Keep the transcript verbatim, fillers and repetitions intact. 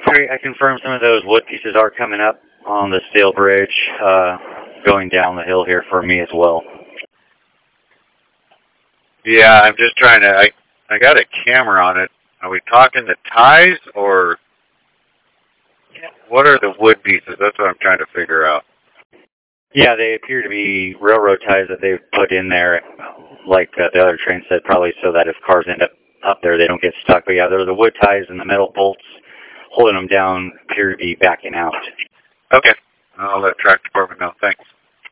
Great, I confirm some of those wood pieces are coming up on the steel bridge, uh, going down the hill here for me as well. Yeah, I'm just trying to, I, I got a camera on it. Are we talking the ties or what are the wood pieces? That's what I'm trying to figure out. Yeah, they appear to be railroad ties that they've put in there, like uh, the other train said, probably so that if cars end up up there, they don't get stuck. But yeah, they're the wood ties and the metal bolts holding them down appear to be backing out. Okay. I'll let track department know. Thanks.